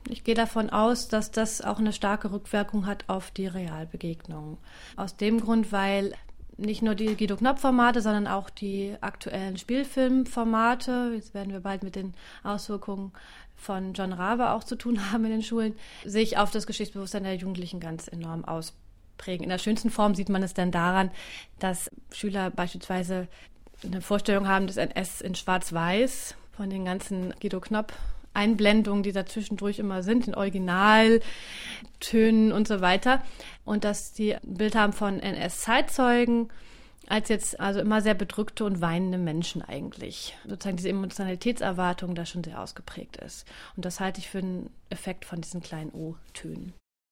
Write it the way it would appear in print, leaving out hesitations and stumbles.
Ich gehe davon aus, dass das auch eine starke Rückwirkung hat auf die Realbegegnungen. Aus dem Grund, weil nicht nur die Guido-Knopp-Formate, sondern auch die aktuellen Spielfilmformate, jetzt werden wir bald mit den Auswirkungen von John Rabe auch zu tun haben in den Schulen, sich auf das Geschichtsbewusstsein der Jugendlichen ganz enorm ausprägen. In der schönsten Form sieht man es dann daran, dass Schüler beispielsweise eine Vorstellung haben des NS in Schwarz-Weiß von den ganzen Guido-Knopp-Einblendungen, die da zwischendurch immer sind, in Originaltönen und so weiter. Und dass die ein Bild haben von NS-Zeitzeugen als jetzt also immer sehr bedrückte und weinende Menschen eigentlich. Sozusagen diese Emotionalitätserwartung da schon sehr ausgeprägt ist. Und das halte ich für einen Effekt von diesen kleinen O-Tönen.